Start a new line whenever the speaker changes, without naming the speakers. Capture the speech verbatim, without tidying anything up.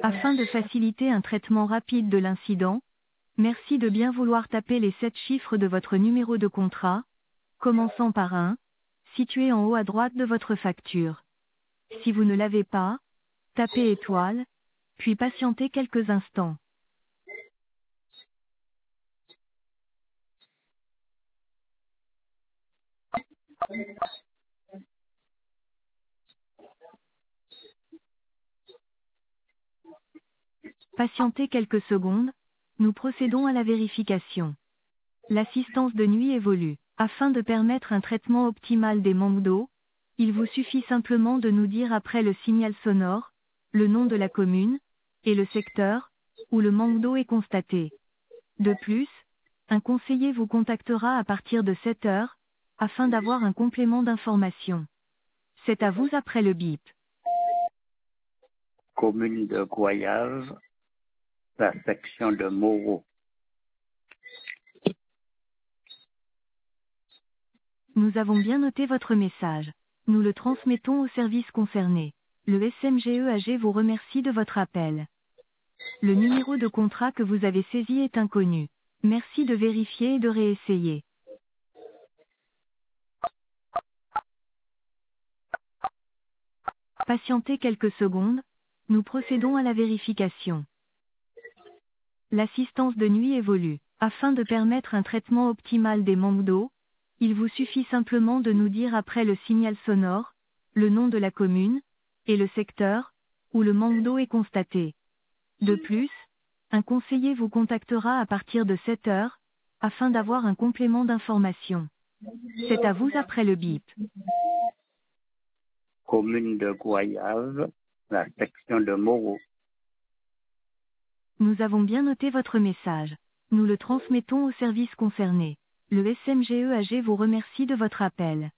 Afin de faciliter un traitement rapide de l'incident, merci de bien vouloir taper les sept chiffres de votre numéro de contrat, commençant par un, situé en haut à droite de votre facture. Si vous ne l'avez pas, tapez étoile, puis patientez quelques instants. Patientez quelques secondes, nous procédons à la vérification. L'assistance de nuit évolue. Afin de permettre un traitement optimal des manques d'eau, il vous suffit simplement de nous dire après le signal sonore, le nom de la commune, et le secteur, où le manque d'eau est constaté. De plus, un conseiller vous contactera à partir de sept heures, afin d'avoir un complément d'information. C'est à vous après le bip.
Commune de Goyave, la section de Moreau.
Nous avons bien noté votre message. Nous le transmettons au service concerné. Le S M G E A G vous remercie de votre appel. Le numéro de contrat que vous avez saisi est inconnu. Merci de vérifier et de réessayer. Patientez quelques secondes, nous procédons à la vérification. L'assistance de nuit évolue. Afin de permettre un traitement optimal des manques d'eau, il vous suffit simplement de nous dire après le signal sonore, le nom de la commune, et le secteur, où le manque d'eau est constaté. De plus, un conseiller vous contactera à partir de sept heures, afin d'avoir un complément d'information. C'est à vous après le bip.
Commune de Goyave, la section de Moreau.
Nous avons bien noté votre message. Nous le transmettons au service concerné. Le S M G E A G vous remercie de votre appel.